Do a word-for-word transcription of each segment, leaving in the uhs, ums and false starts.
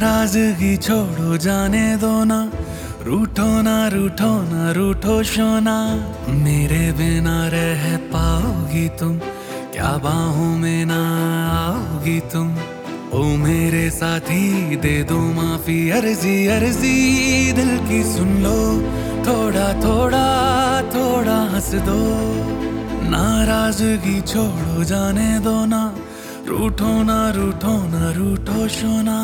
नाराजगी छोड़ो जाने दो ना, रूठो ना रूठो ना रूठो शोना। मेरे बिना रह पाओगी तुम, क्या बाहों में ना आओगी तुम। ओ मेरे साथी दे दो माफी, अर्जी अर्जी दिल की सुन लो। थोड़ा थोड़ा थोड़ा हंस दो, नाराजगी छोड़ो जाने दो ना, रूठो ना रूठो ना रूठो शोना।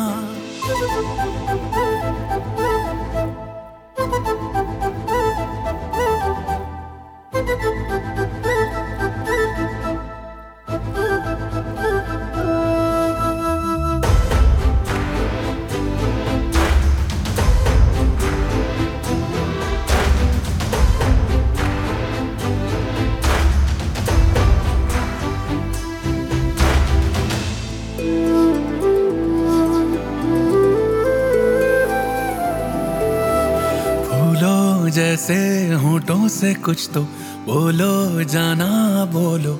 जैसे होठों से कुछ तो बोलो जाना बोलो,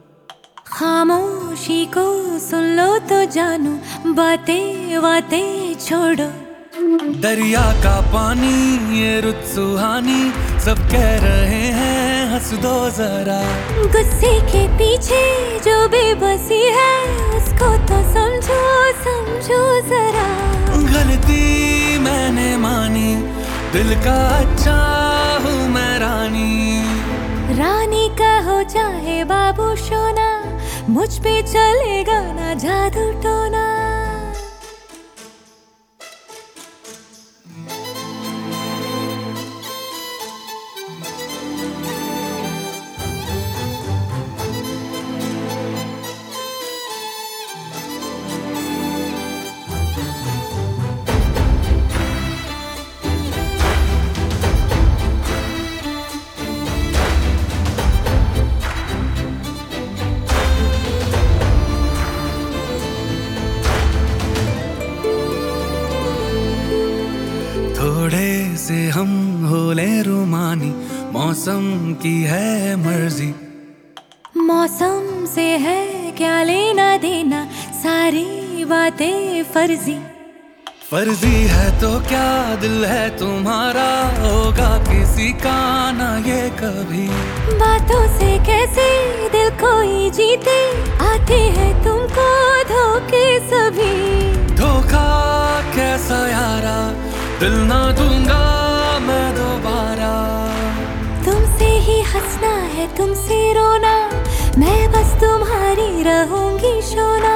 खामोशी को सुन लो तो जानू, बातें बातें छोड़ो। दरिया का पानी ये रुत सुहानी, सब कह रहे हैं हंस दो जरा। गुस्से के पीछे जो बेबसी है, उसको तो समझो समझो जरा। गलती मैंने मानी, दिल का अच्छा हूँ मैं रानी। रानी का हो चाहे बाबू सोना, मुझ पे चलेगा ना जादू टोना। थोड़े से हम होले रुमानी, मौसम की है मर्जी। मौसम से है क्या लेना देना, सारी बातें फर्जी। फर्जी है तो क्या दिल है तुम्हारा, होगा किसी का ना ये कभी। बातों से कैसे दिल कोई जीते, आते हैं तुमको धोखे सभी। धोखा कैसा यारा, दिल ना दूंगा मैं दोबारा। तुमसे ही हंसना है तुमसे रोना, मैं बस तुम्हारी रहूंगी सोना।